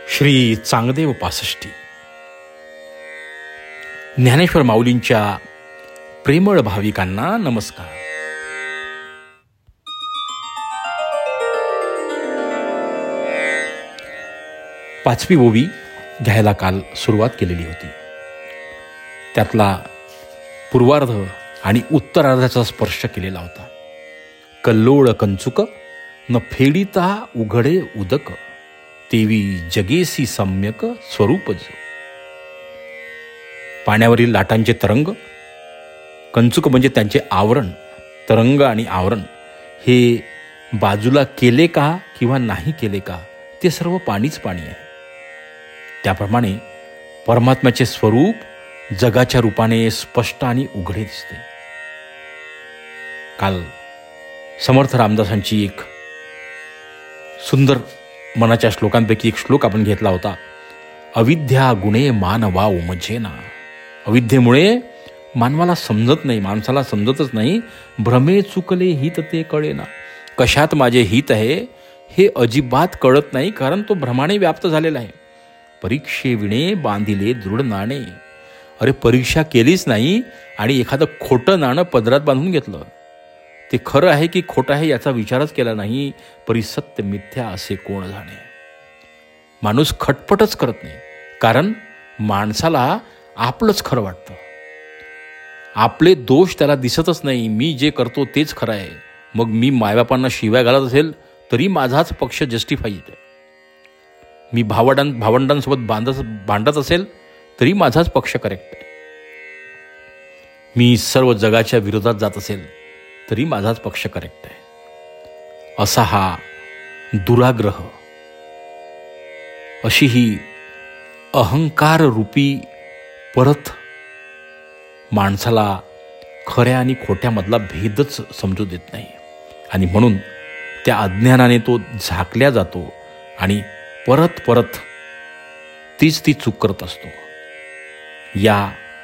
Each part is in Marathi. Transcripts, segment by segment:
श्री चांगदेव पासष्टी. ज्ञानेश्वर माऊलींच्या प्रेमळ भाविकांना नमस्कार. पाचवी ओवी घ्यायला काल सुरुवात केलेली होती. त्यातला पूर्वार्ध आणि उत्तरार्धाचा स्पर्श केलेला होता. कल्लोळ कंचुक न फेडिता उघडे उदक, तेवी जगेसी सम्यक स्वरूप जो. पाण्यावरील लाटांचे तरंग, कंचुक म्हणजे त्यांचे आवरण, तरंग आणि आवरण हे बाजूला केले का किंवा नाही केले का ते सर्व पाणीच पाणी आहे. त्याप्रमाणे परमात्म्याचे स्वरूप जगाच्या रूपाने स्पष्ट आणि उघडे दिसते. काल समर्थ रामदासांची एक सुंदर मनाच्या श्लोकांपैकी एक श्लोक आपण घेतला होता. अविद्या गुणे मानवा उमजेना. अविद्येमुळे मानवाला समजत नाही, माणसाला समजतच नाही. भ्रमे चुकले हित ते कळेना. कशात माझे हित आहे हे अजिबात कळत नाही, कारण तो भ्रमाने व्याप्त झालेला आहे. परीक्षे विणे बांधिले दृढ नाणे. अरे परीक्षा केलीच नाही आणि एखादं खोटं नाणं पदरात बांधून घेतलं. ते खरं आहे की खोटं आहे याचा विचारच केला नाही. परिसत्य मिथ्या असे कोण जाणे. माणूस खटपटच करत नाही, कारण माणसाला आपलंच खरं वाटतं. आपले दोष त्याला दिसतच नाही. मी जे करतो तेच खरं आहे. मग मी मायबापांना शिव्या घालत असेल तरी माझाच पक्ष जस्टिफाई आहे. मी भावंडांसोबत भांडत असेल तरी माझाच पक्ष करेक्ट आहे. मी सर्व जगाच्या विरोधात जात असेल तरी माझाच पक्ष करेक्ट आहे. असा हा दुराग्रह, अशी ही अहंकार रूपी परत माणसाला खऱ्या आणि खोट्यामधला भेदच समजू देत नाही. आणि म्हणून त्या अज्ञानाने तो झाकल्या जातो आणि परत परत तीच ती चूक करत असतो. या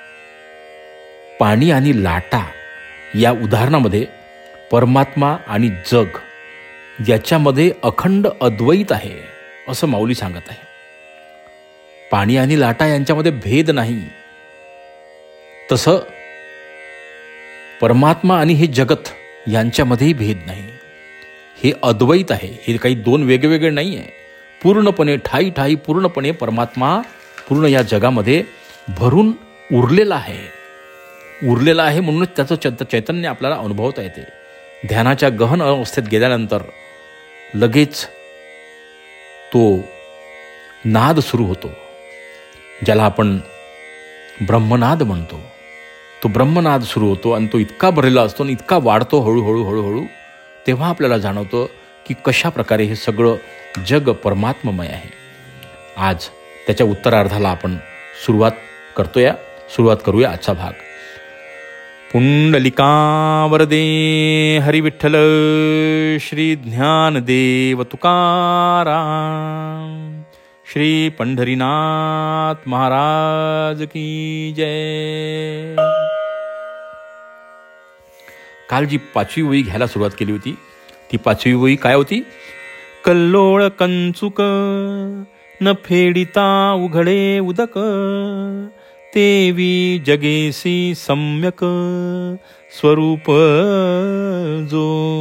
पाणी आणि लाटा या उदाहरणामध्ये परमात्मा आणि जग याच्यामध्ये अखंड अद्वैत आहे असं माऊली सांगत आहे. पाणी आणि लाटा यांच्यामध्ये भेद नाही. तसं परमात्मा आणि हे जगत यांच्यामध्येही भेद नाही. हे अद्वैत आहे. हे काही दोन वेगवेगळे नाही आहे. पूर्णपणे ठाई पूर्णपणे परमात्मा पूर्ण या जगामध्ये भरून उरलेला आहे. म्हणूनच त्याचं चैतन्य आपल्याला अनुभवता येते. ध्यानाच्या गहन अवस्थेत गेल्यानंतर लगेच तो नाद सुरू होतो, ज्याला आपण ब्रह्मनाद म्हणतो. तो ब्रह्मनाद सुरू होतो आणि तो इतका भरलेला असतो आणि इतका वाढतो हळूहळू. तेव्हा आपल्याला जाणवतं की कशा प्रकारे हे सगळं जग परमात्ममय आहे. आज त्याच्या उत्तरार्धाला आपण सुरुवात करूया आजचा भाग. पुंडलिका वरदे हरी विठ्ठल श्री ज्ञानदेव तुकाराम श्री पंढरीनाथ महाराज की जय. काल जी पाचवी ओवी घ्यायला सुरुवात केली होती ती पाचवी ओवी काय होती? कल्लोळ कंचुक न फेडिता उघडे उदक, तेवी जगेसी सम्यक स्वरूप जो.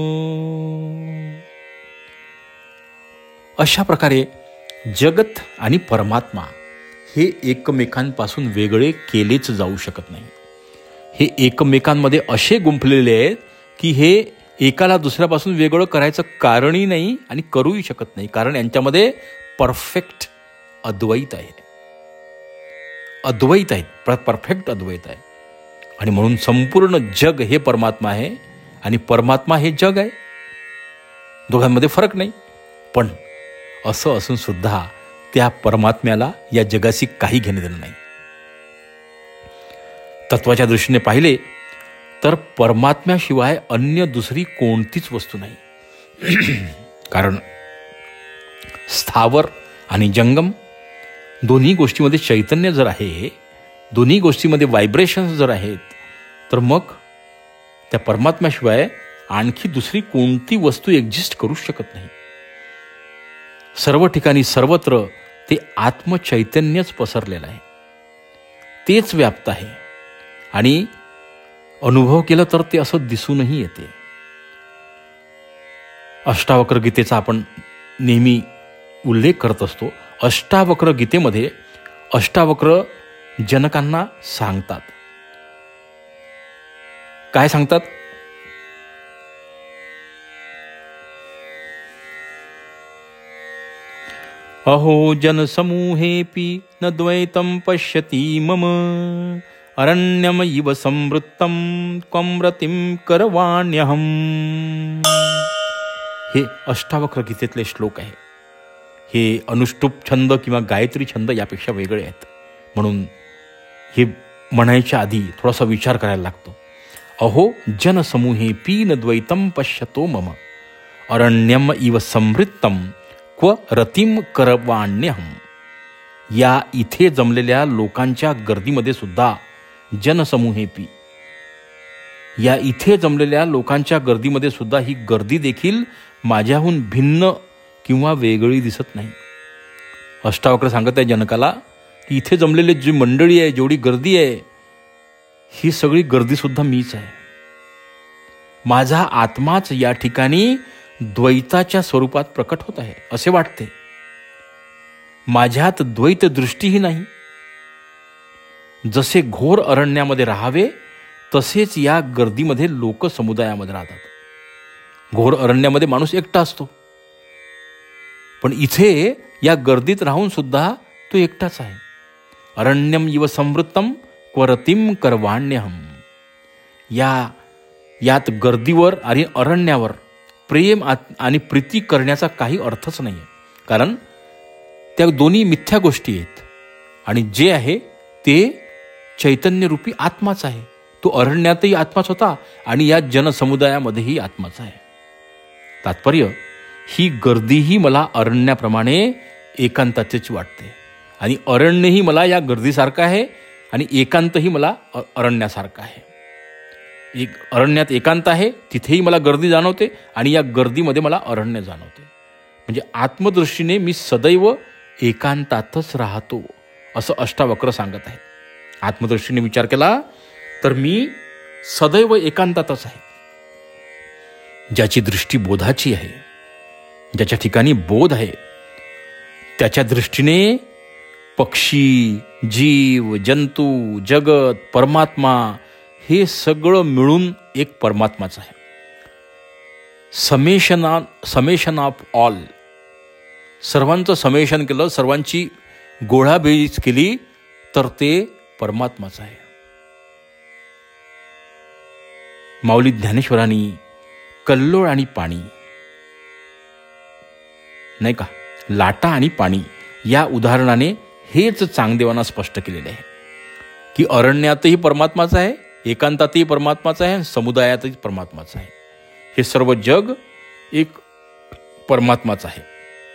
अशा प्रकारे जगत आणि परमात्मा हे एकमेकांपासून वेगळे केलेच जाऊ शकत नाही. हे एकमेकांमध्ये असे गुंफलेले आहेत की हे एकाला दुसऱ्यापासून वेगळं करायचं कारणही नाही आणि करूही शकत नाही, कारण यांच्यामध्ये परफेक्ट अद्वैत आहे. परफेक्ट अद्वैत आहे. आणि म्हणून संपूर्ण जग हे परमात्मा आहे आणि परमात्मा हे जग आहे. दोघांमध्ये फरक नाही. पण असं असून सुद्धा त्या परमात्म्याला या जगाशी काही घेणं देणं नाही. तत्वाच्या दृष्टीने पाहिले तर परमात्म्याशिवाय अन्य दुसरी कोणतीच वस्तू नाही. कारण स्थावर आणि जंगम दोन्ही गोष्टीमध्ये चैतन्य जर आहे, दोन्ही गोष्टीमध्ये व्हायब्रेशन्स जर आहेत, तर मग त्या परमात्म्याशिवाय आणखी दुसरी कोणती वस्तू एक्झिस्ट करू शकत नाही. सर्व ठिकाणी सर्वत्र ते आत्मचैतन्यच पसरलेलं आहे, तेच व्याप्त आहे. आणि अनुभव केलं तर ते असं दिसूनही येते. अष्टावक्र गीतेचा आपण नेहमी उल्लेख करत असतो. अष्टावक्र गीतेमध्ये अष्टावक्र जनकांना सांगतात. काय सांगतात? अहो जनसमूहेपि न द्वैतं पश्यति मम अरण्यम इव संवृत्तं क्वं रतिं करवाण्यहम्. हे अष्टावक्र गीतेतले श्लोक आहे. हे अनुष्टुप छंद किंवा गायत्री छंद यापेक्षा वेगळे आहेत. म्हणून हे म्हणायच्या आधी थोडासा विचार करायला लागतो. अहो जनसमूहेपि न द्वैतं पश्यतो मम अरण्यम इव संवृत्तं क्व रतिम करवाण्यहम्. या इथे जमलेल्या लोकांच्या गर्दीमध्ये सुद्धा जनसमूहेपी, या इथे जमलेल्या लोकांच्या गर्दीमध्ये सुद्धा ही गर्दी देखील माझ्याहून भिन्न किंवा वेगळी दिसत नाही. अष्टावक्र सांगत आहे जनकाला की इथे जमलेले जी मंडळी आहे, जेवढी गर्दी आहे, ही सगळी गर्दी सुद्धा मीच आहे. माझा आत्माच या ठिकाणी द्वैताच्या स्वरूपात प्रकट होत आहे असे वाटते. माझ्यात द्वैत दृष्टीही नाही. जसे घोर अरण्यामध्ये राहावे तसेच या गर्दीमध्ये लोक समुदायामध्ये राहतात. घोर अरण्यामध्ये माणूस एकटा असतो, पण इथे या गर्दीत राहून सुद्धा तो एकटाच आहे. अरण्यम इव संवृत्तम क्व रतिम करवाण्यहम्. यात गर्दीवर आणि अरण्यावर प्रेम आणि प्रीती करण्याचा काही अर्थच नाही आहे, कारण त्या दोन्ही मिथ्या गोष्टी आहेत. आणि जे आहे ते चैतन्यरूपी आत्माच आहे. तो अरण्यातही आत्माच होता आणि या जनसमुदायामध्येही आत्माच आहे. तात्पर्य, ही गर्दीही मला अरण्याप्रमाणे एकांताचीच वाटते आणि अरण्यही मला या गर्दीसारखं आहे आणि एकांतही मला अरण्यासारखं आहे. एक अरण्यात एकांत आहे, तिथेही मला गर्दी जाणवते आणि या गर्दीमध्ये मला अरण्य जाणवते. म्हणजे आत्मदृष्टीने मी सदैव एकांतातच राहतो असं अष्टावक्र सांगत आहे. आत्मदृष्टीने विचार केला तर मी सदैव एकांतातच आहे. ज्याची दृष्टी बोधाची आहे, ज्याच्या ठिकाणी बोध आहे, त्याच्या दृष्टीने पक्षी, जीव, जंतू, जगत, परमात्मा हे सगळं मिळून एक परमात्माच आहे. समेशन ऑफ ऑल, सर्वांचं समेशन केलं, सर्वांची गोळाबेरीज केली तर ते परमात्माच आहे. माऊली ज्ञानेश्वरांनी कल्लोळ आणि पाणी, नाही का, लाटा आणि पाणी या उदाहरणाने हेच चांगदेवांना स्पष्ट केलेले आहे की अरण्यातही परमात्माच आहे, एकांतातही परमात्माच आहे, समुदायातही परमात्माच आहे. हे सर्व जग एक परमात्माच आहे.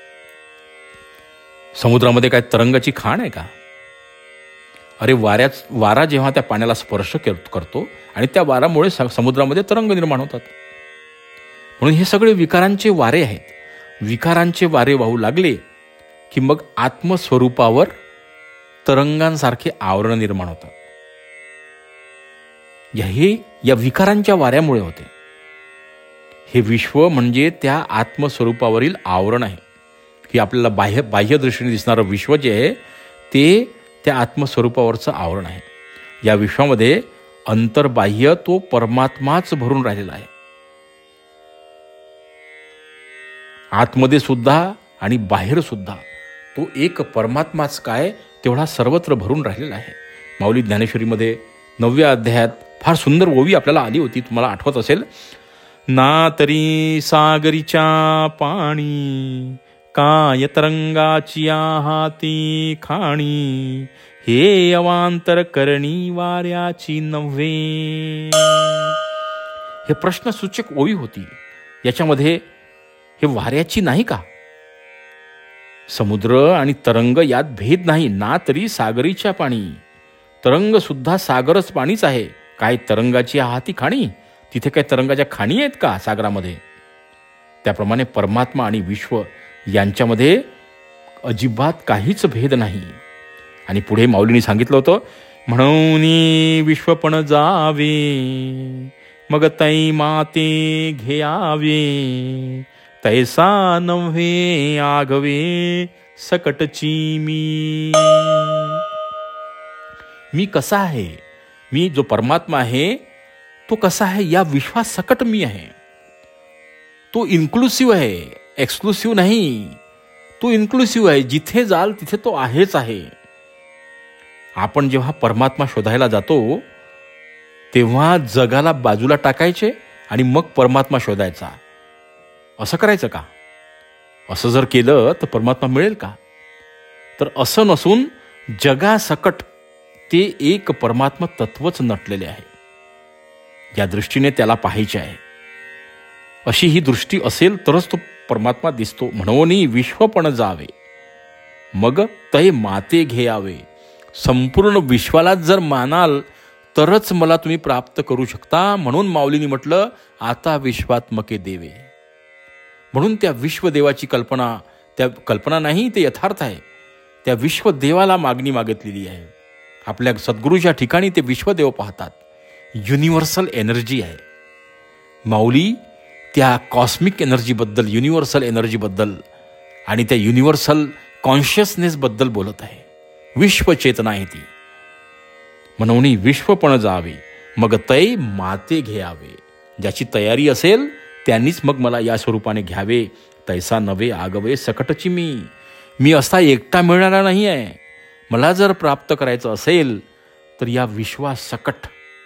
समुद्रामध्ये काय तरंगाची खाण आहे का? अरे वारा जेव्हा त्या पाण्याला स्पर्श करतो आणि त्या वारामुळे समुद्रामध्ये तरंग निर्माण होतात. म्हणून हे सगळे विकारांचे वारे आहेत. विकारांचे वारे वाहू लागले की मग आत्मस्वरूपावर तरंगांसारखे आवरण निर्माण होतात. हे या विकारांच्या वाऱ्यामुळे होते. हे विश्व म्हणजे त्या आत्मस्वरूपावरील आवरण आहे की आपल्याला बाह्य दृष्टीने दिसणारं विश्व जे आहे ते त्या आत्मस्वरूपावरचं आवरण आहे. या विश्वामध्ये अंतर्बाह्य तो परमात्माच भरून राहिलेला आहे. आतमध्ये सुद्धा आणि बाहेर सुद्धा तो एक परमात्माच काय तेवढा सर्वत्र भरून राहिलेला आहे. माऊली ज्ञानेश्वरीमध्ये 9व्या अध्यायात फार सुंदर ओवी आपल्याला आली होती, तुम्हाला आठवत असेल. ना तरी सागरीच्या पाणी काय तरंगाची हाती खाणी हे अवांतर करणी वाऱ्याची नव्हे. हे प्रश्नसूचक ओवी होती. याच्यामध्ये हे वाऱ्याची नाही का? समुद्र आणि तरंग यात भेद नाही. ना तरी सागरीच्या पाणी, तरंग सुद्धा सागरच पाणीच आहे. काय तरंगाची हाती खाणी? तिथे काय तरंगाच्या खाणी आहेत का सागरामध्ये? त्याप्रमाणे परमात्मा आणि विश्व यांच्यामध्ये अजिबात काहीच भेद नाही. आणि पुढे माऊलींनी सांगितलं होतं, म्हणून विश्वपण जावे मग तै माते घ्यावे, तैसा नव्हे आगवे सकटची मी कसा आहे, मी जो परमात्मा आहे तो कसा आहे, या विश्वासकट मी आहे. तो इन्क्लुसिव्ह आहे, एक्सक्लुसिव्ह नाही. तो इन्क्लुसिव्ह आहे, जिथे जाल तिथे तो आहेच आहे. आपण जेव्हा परमात्मा शोधायला जातो तेव्हा जगाला बाजूला टाकायचे आणि मग परमात्मा शोधायचा, असं करायचं का? असं जर केलं तर परमात्मा मिळेल का? तर असं नसून जगासकट ते एक परमात्मा तत्वच नटलेले आहे. या दृष्टीने त्याला पाहायचे आहे. अशी ही दृष्टी असेल तरच तो परमात्मा दिसतो. म्हणून विश्वपण जावे मग तै माते घ्यावे. संपूर्ण विश्वाला जर मानाल तरच मला तुम्ही प्राप्त करू शकता. म्हणून माऊलींनी म्हटलं, आता विश्वात्मके देवे. म्हणून त्या विश्वदेवाची कल्पना, त्या कल्पना नाही, ते यथार्थ आहे. त्या विश्वदेवाला मागणी मागितलेली आहे. आपल्या सद्गुरूच्या ठिकाणी ते विश्वदेव पाहतात. युनिव्हर्सल एनर्जी आहे. माऊली त्या कॉस्मिक एनर्जीबद्दल, युनिव्हर्सल एनर्जीबद्दल आणि त्या युनिव्हर्सल कॉन्शियसनेसबद्दल बोलत आहे. विश्वचेतना आहे ती. म्हणून विश्वपण जावे मग तै माते घ्यावे. ज्याची तयारी असेल त्यांनीच मग मला या स्वरूपाने घ्यावे. तैसा नव्हे आगवे सकटची मी असा एकटा मिळणारा नाही आहे. मला जर प्राप्त करायचं असेल तर या विश्वासकट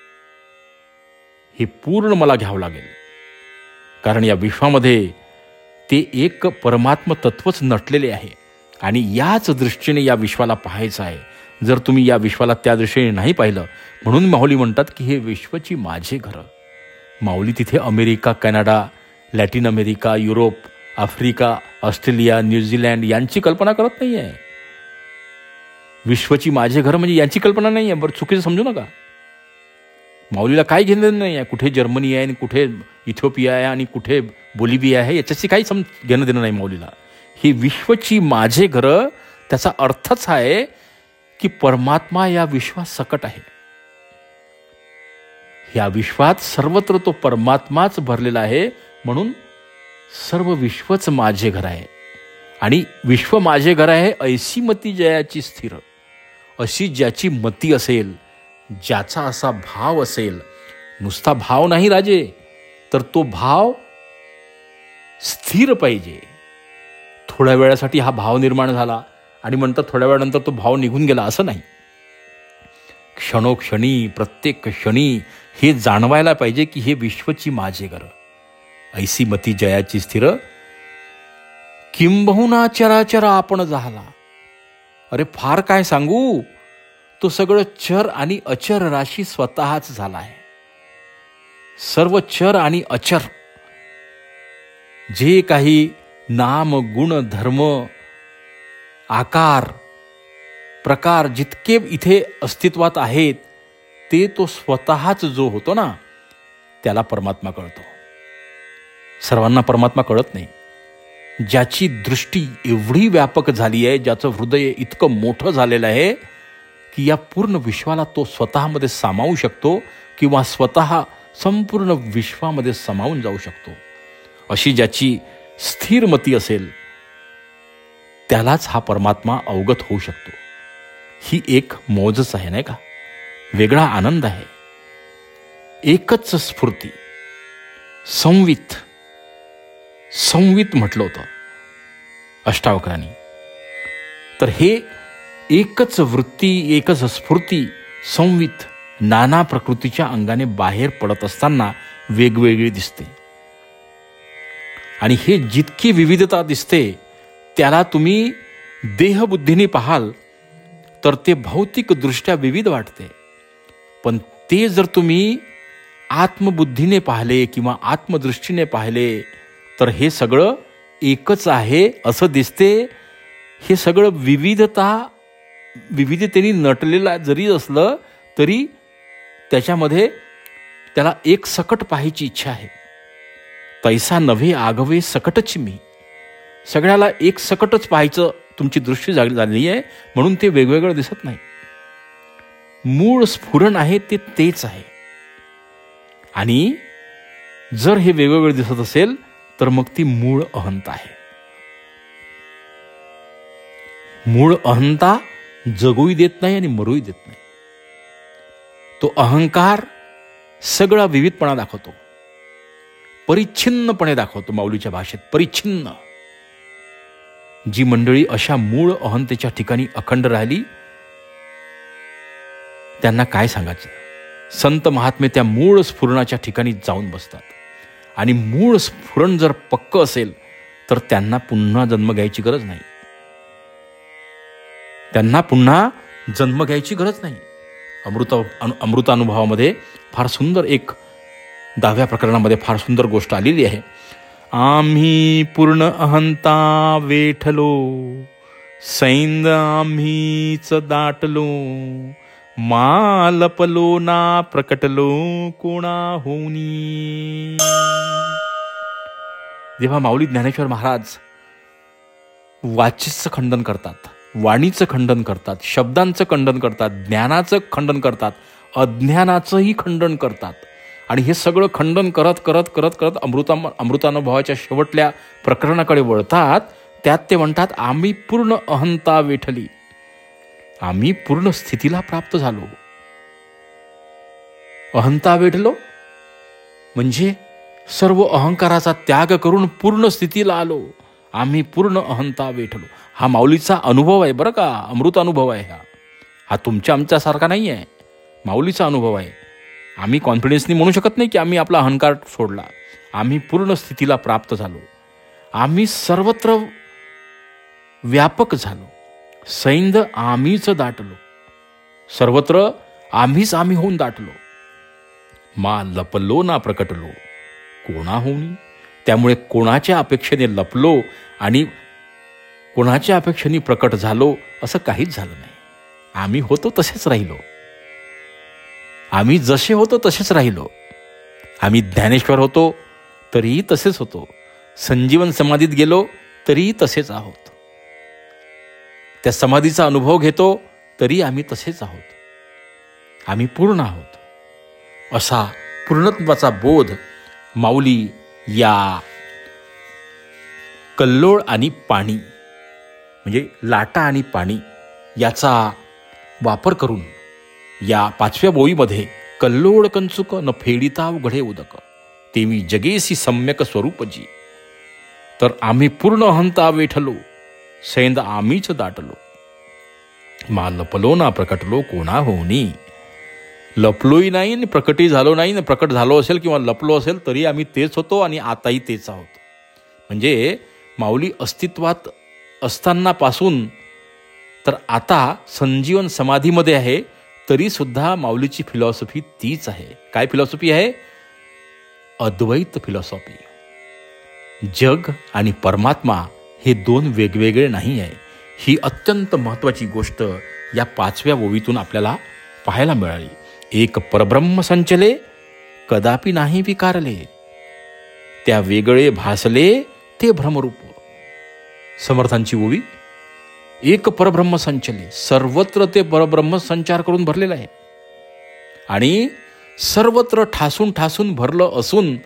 हे पूर्ण मला घ्यावं लागेल. कारण या विश्वामध्ये ते एक परमात्म तत्वच नटलेले आहे आणि याच दृष्टीने या विश्वाला पाहायचं आहे. जर तुम्ही या विश्वाला त्या दृष्टीने नाही पाहिलं, म्हणून माऊली म्हणतात की हे विश्वची माझे घर. माऊली तिथे America, Canada, Latin America, Europe, Africa, Australia, New Zealand यांची कल्पना करत नाही आहे. विश्वची माझे घर म्हणजे यांची कल्पना नाही आहे. बरं चुकीचं समजू नका. माऊलीला काय घेणं नाही आहे कुठे जर्मनी आहे आणि कुठे इथिओपिया आहे आणि कुठे बोलिव्हिया आहे, याच्याशी काही घेणं देणं नाही माऊलीला. ही विश्वची माझे घर, त्याचा अर्थच आहे की परमात्मा या विश्वात सकट आहे. या विश्वात सर्वत्र तो परमात्माच भरलेला आहे. म्हणून सर्व विश्वच माझे घर आहे. आणि विश्व माझे घर आहे ऐसी मती जयाची स्थिर. अशी ज्याची मती असेल, ज्याचा असा भाव असेल, नुसता भाव नाही राजे, तर तो भाव स्थिर पाहिजे. थोड्या वेळासाठी हा भाव निर्माण झाला आणि नंतर थोड्या वेळानंतर तो भाव निघून गेला, असं नाही. क्षणोक्षणी, प्रत्येक क्षणी हे जाणवायला पाहिजे की हे विश्वची माझे घर. ऐसी मती जयाची स्थिर, किंबहुना चराचर आपण झाला. अरे फार काय सांगू, तो सगळं चर आणि अचर राशी स्वतःच झाला आहे. सर्व चर आणि अचर जे काही नाम, गुण, धर्म, आकार, प्रकार जितके इथे अस्तित्वात आहेत, ते तो स्वतःच जो होतो ना, त्याला परमात्मा कळतो. सर्वांना परमात्मा कळत नाही. ज्याची दृष्टी एवढी व्यापक झाली आहे, ज्याचं हृदय इतकं मोठं झालेलं आहे की या पूर्ण विश्वाला तो स्वतःमध्ये सामावू शकतो किंवा स्वतः संपूर्ण विश्वामध्ये सामावून जाऊ शकतो. अशी ज्याची स्थिर मती असेल त्यालाच हा परमात्मा अवगत होऊ शकतो. ही एक मौजच आहे, नाही का? वेगळा आनंद आहे. एकच स्फूर्ती, संवित म्हटलं होतं अष्टावक्रांनी. तर हे एकच वृत्ती, एकच स्फूर्ती, संवित नाना प्रकृतीच्या अंगाने बाहेर पडत असताना वेगवेगळी दिसते. आणि हे जितकी विविधता दिसते त्याला तुम्ही देहबुद्धीने पाहाल तर ते भौतिक दृष्ट्या विविध वाटते. पण ते जर तुम्ही आत्मबुद्धीने पाहिले किंवा आत्मदृष्टीने पाहिले तर हे सगळं एकच आहे असं दिसते. हे सगळं विविधतेने नटलेलं जरी असलं तरी त्याच्यामध्ये त्याला एक सकट पाहायची इच्छा आहे. तैसा नव्हे आगवे सकटची मी. सगळ्याला एक सकटच पाहायचं तुमची दृष्टी झाली आहे म्हणून ते वेगवेगळं दिसत नाही. मूळ स्फुरण आहे ते तेच आहे. आणि जर हे वेगवेगळं दिसत असेल तर मग ती मूळ अहंता आहे. मूळ अहंता जगूही देत नाही आणि मरूही देत नाही. तो अहंकार सगळा विविधपणा दाखवतो, परिच्छिन्नपणे दाखवतो. माऊलीच्या भाषेत परिच्छिन्न. जी मंडळी अशा मूळ अहंतेच्या ठिकाणी अखंड राहिली त्यांना काय सांगायचं. संत महात्मे त्या मूळ स्फुरणाच्या ठिकाणी जाऊन बसतात. आणि मूळ स्फुरण जर पक्क असेल तर त्यांना पुन्हा जन्म घ्यायची गरज नाही. त्यांना पुन्हा जन्म घ्यायची गरज नाही. अमृतानुभवामध्ये फार सुंदर एक 10व्या प्रकरणामध्ये फार सुंदर गोष्ट आलेली आहे. आम्ही पूर्ण अहंता वेठलो, सैंद आम्हीच दाटलो, मा लपलो ना प्रकटलो कोणा होनी. जेव्हा माऊली ज्ञानेश्वर महाराज वाचीचं खंडन करतात, वाणीचं खंडन करतात, शब्दांचं खंडन करतात, ज्ञानाचं खंडन करतात, अज्ञानाचंही खंडन करतात. आणि हे सगळं खंडन करत करत करत करत अमृतानुभवाच्या शेवटल्या प्रकरणाकडे वळतात. त्यात ते म्हणतात आम्ही पूर्ण अहंता वेठली, आम्ही पूर्ण स्थितीला प्राप्त झालो. अहंता वेठलो म्हणजे सर्व अहंकाराचा त्याग करून पूर्ण स्थितीला आलो. आम्ही पूर्ण अहंता वेठलो. हा माऊलीचा अनुभव आहे बरं का, अमृत अनुभव आहे हा तुमच्या आमच्यासारखा नाही आहे, माऊलीचा अनुभव आहे. आम्ही कॉन्फिडन्सनी म्हणू शकत नाही की आम्ही आपला अहंकार सोडला. आम्ही पूर्ण स्थितीला प्राप्त झालो. आम्ही सर्वत्र व्यापक झालो. सैंद आम्हीच दाटलो, सर्वत्र आम्हीच आम्ही होऊन दाटलो. मा लपलो ना प्रकटलो कोणा होऊनी. त्यामुळे कोणाच्या अपेक्षेने लपलो आणि कोणाच्या अपेक्षेने प्रकट झालो असं काहीच झालं नाही. आम्ही होतो तसेच राहिलो. आम्ही जसे होतो तसेच राहिलो. आम्ही ज्ञानेश्वर होतो तरीही तसेच होतो. संजीवन समाधीत गेलो तरीही तसेच आहोत. त्या समाधीचा अनुभव घेतो तरी आम्ही तसेच आहोत. आम्ही पूर्ण आहोत. असा पूर्णत्वाचा बोध माऊली या कल्लोळ आणि पाणी म्हणजे लाटा आणि पाणी याचा वापर करून या 5व्या ओळीमध्ये कल्लोळ कंचुक न फेडिता उघडे उदक तेवी जगेसी सम्यक स्वरूपजी. तर आम्ही पूर्ण अहंता वेठलो, सैंद आम्हीच दाटलो, मा लपलो ना प्रकटलो कोणा होनी. लपलोही नाही आणि प्रकटही झालो नाही. प्रकट झालो असेल किंवा लपलो असेल तरी आम्ही तेच होतो आणि आताही तेच आहोत. म्हणजे माऊली अस्तित्वात असतानापासून तर आता संजीवन समाधीमध्ये आहे तरी सुद्धा माऊलीची फिलॉसॉफी तीच आहे. काय फिलॉसॉफी आहे? अद्वैत फिलॉसॉफी. जग आणि परमात्मा हे दोन वेगवेगळे नाही आहे. ही अत्यंत महत्त्वाची गोष्ट या 5व्या ओळीतून आपल्याला पाहायला मिळाली. एक परब्रह्म संचले कदापि नाही विकारले, त्या वेगळे भासले ते भ्रमरूप. समर्थांची ओवी. एक परब्रह्म संचले, सर्वत्र ते परब्रह्म संचार करून भरलेलं आहे आणि सर्वत्र ठासून ठासून भरलं असून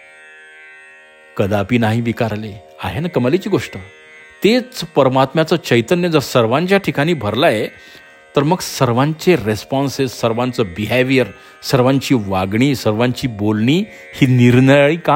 कदापि नाही विकारले. आहे ना कमालीची गोष्ट. तेच परमात्म्याचं चैतन्य जर सर्वांच्या ठिकाणी भरलं आहे तर मग सर्वांचे रेस्पॉन्सेस, सर्वांचं बिहेवियर, सर्वांची वागणी, सर्वांची बोलणी ही निरनिराळी का?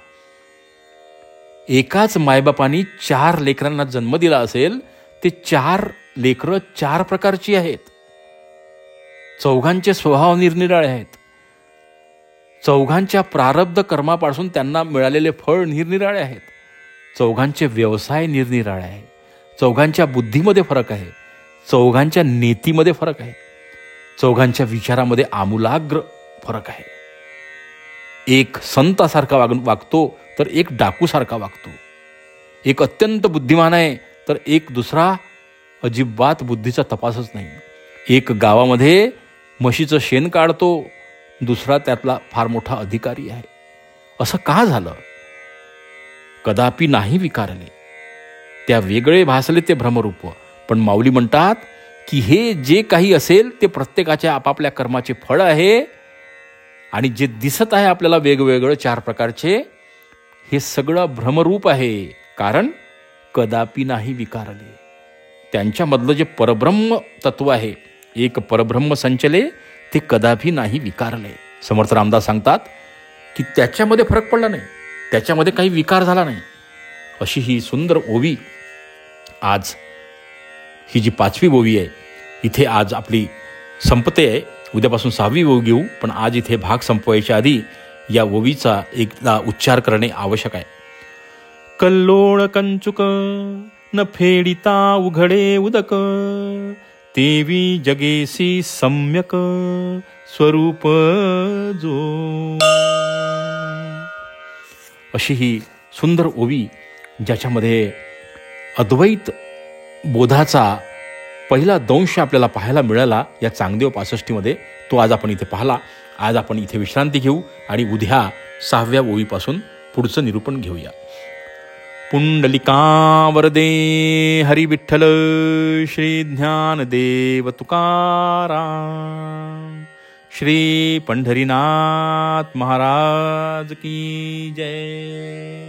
एकाच मायबापांनी 4 लेकरांना जन्म दिला असेल ते 4 लेकरं 4 प्रकारची आहेत. चौघांचे स्वभाव निरनिराळे आहेत. चौघांच्या प्रारब्ध कर्मापासून त्यांना मिळालेले फळ निरनिराळे आहेत. चौघांचे व्यवसाय निरनिराळे आहेत. चौघांच्या बुद्धीमध्ये फरक आहे. चौघांच्या नीतीमध्ये फरक आहे. चौघांच्या विचारामध्ये आमूलाग्र फरक आहे. एक संतासारखा वागतो तर एक डाकूसारखा वागतो. एक अत्यंत बुद्धिमान आहे तर एक दुसरा अजिबात बुद्धीचा तपासच नाही. एक गावामध्ये म्हशीचं शेण काढतो, दुसरा त्यातला फार मोठा अधिकारी आहे. असं का झालं? कदापि नाही विकारले. त्या वेगळे भासले ते भ्रमरूप. पण माऊली म्हणतात की हे जे काही असेल ते प्रत्येकाच्या आपापल्या कर्माचे फळ आहे. आणि जे दिसत आहे आपल्याला वेगवेगळं 4 प्रकारचे, हे सगळं भ्रमरूप आहे. कारण कदापि नाही विकारले. त्यांच्यामधलं जे परब्रह्म तत्व आहे, एक परब्रह्म संचले, ते कदापि नाही विकारले. समर्थ रामदास सांगतात की त्याच्यामध्ये फरक पडला नाही, त्याच्यामध्ये काही विकार झाला नाही. अशी ही सुंदर ओवी आज, ही जी 5वी ओवी आहे, इथे आज आपली संपते आहे. उद्यापासून 6वी ओवी घेऊ. पण आज इथे भाग संपवायच्या आधी या ओवीचा एकदा उच्चार करणे आवश्यक आहे. कल्लोळ कंचुक न फेडिता उघडे उदक, तेवी जगेसी सम्यक स्वरूप जो. अशी ही सुंदर ओवी ज्याच्यामध्ये अद्वैत बोधाचा पहिला दंश आपल्याला पाहायला मिळाला या चांगदेव 65मध्ये. तो आज आपण इथे पाहला. आज आपण इथे विश्रांती घेऊ आणि उद्या 6व्या ओवीपासून पुढचं निरूपण घेऊया. पुंडलिका वरदे हरी विठ्ठल श्री ज्ञानदेव तुकाराम. श्री पंढरीनाथ महाराज की जय.